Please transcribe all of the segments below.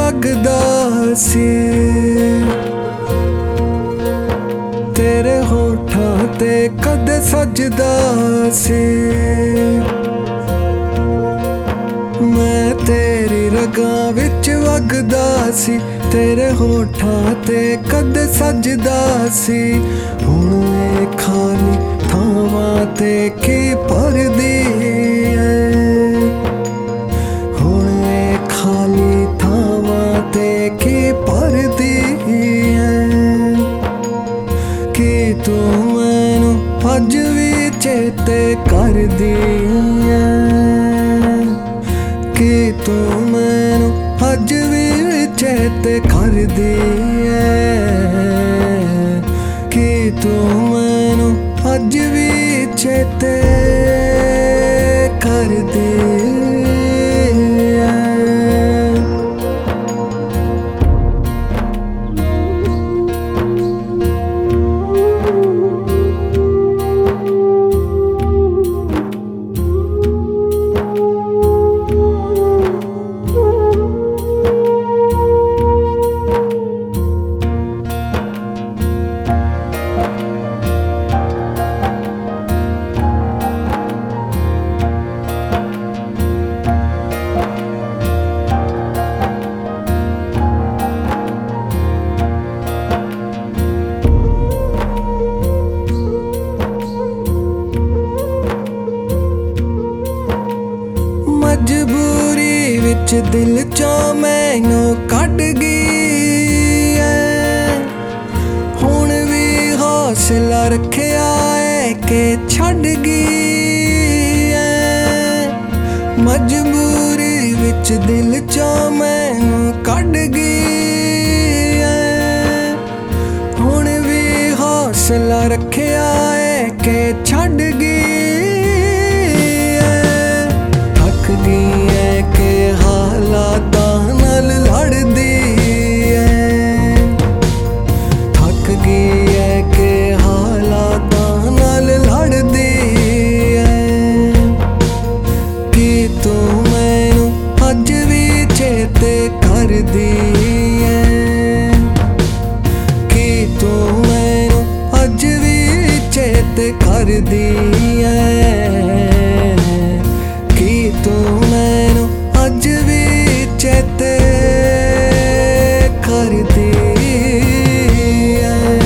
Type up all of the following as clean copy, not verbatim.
वगदा सी तेरे होठां ते कदे सजदा सी मैं तेरी रगां विच वगदा सी तेरे होठां ते कदे सजदा सी हुण ए खाली थावां ते की भरदी ऐ हुण ए खाली थावां ते की भरदी ऐ कि तू मैनू अज भी चेते करदी ऐ कि तू मैनू अज भी चेते करदी ऐ कि तू मैनू अज भी चेते करदी ऐ। मजबूरी विच दिल चो मैनू कट गई ऐ हुण भी हौसला रखिया है कि छड़ गई ऐ मजबूरी विच दिल चो मैनू कट गई ऐ हुण भी हौसला रखिया है कि छड़ गई के हालातां नाल लड़दी ऐ थक गई है के हालातां नाल लड़दी ऐ कि तू मैनू अज भी चेते करदी ऐ कि तू मैनू अज भी चेते करदी ऐ कि तू मैनू अज भी चेते करदी ऐ।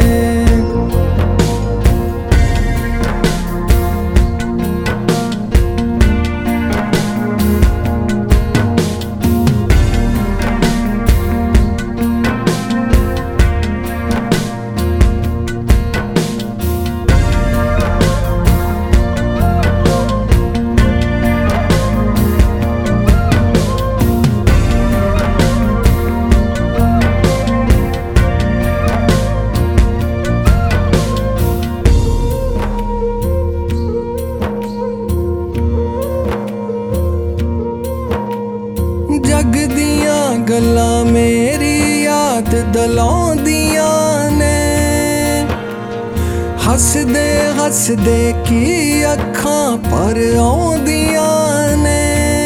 जग दियां गल्लां मेरी याद दिलाउंदियां ने हसदे हसदे की अखां पर आउंदियां ने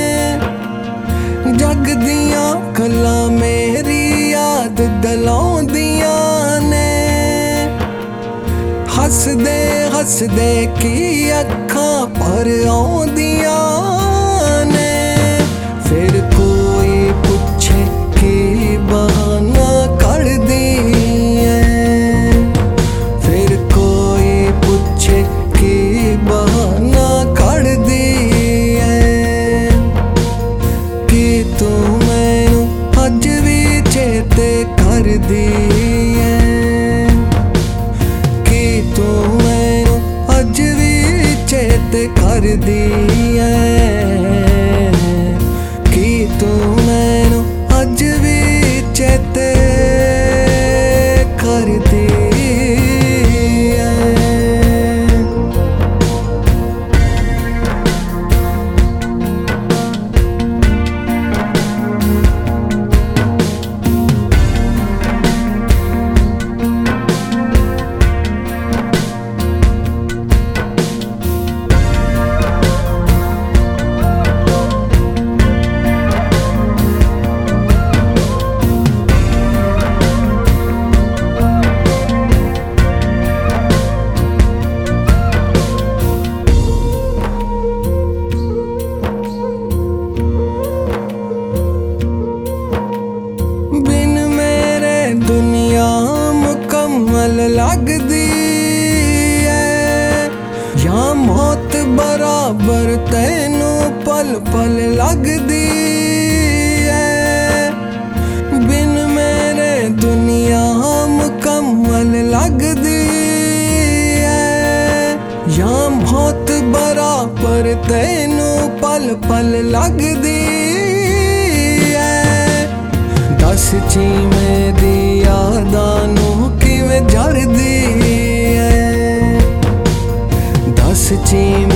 जग दियां गल्लां मेरी याद दिलाउंदियां ने हसदे हसदे की अखां पर आउंदियां ने फिर कोई पूछे कि बहाना कर दी ऐ फिर कोई पूछे कि बहाना कर दी ऐ कि तू मैनू अज भी चेते करदी ऐ कि तू मैनू अज भी चेते करदी ऐ कि तू मैनू अज भी चेते करदी ऐ। ਜਾਂ ਮੌਤ ਬਰਾਬਰ ਤੈਨੂੰ ਪਲ ਪਲ ਲੱਗਦੀ ਐ। ਬਿਨ ਮੇਰੇ ਦੁਨੀਆ ਮੁਕੰਮਲ ਲੱਗਦੀ ਐ। ਜਾਂ ਮੌਤ ਬਰਾਬਰ ਤੈਨੂੰ ਪਲ ਪਲ ਲੱਗਦੀ ਐ। ਦੱਸ ਚੀਵੇਂ ਦੀ ਯਾਦਾਂ ਨੂੰ ਕਿਵੇਂ ਜਰਦੀ ਐ। ਦੱਸ ਚੀਵੇਂ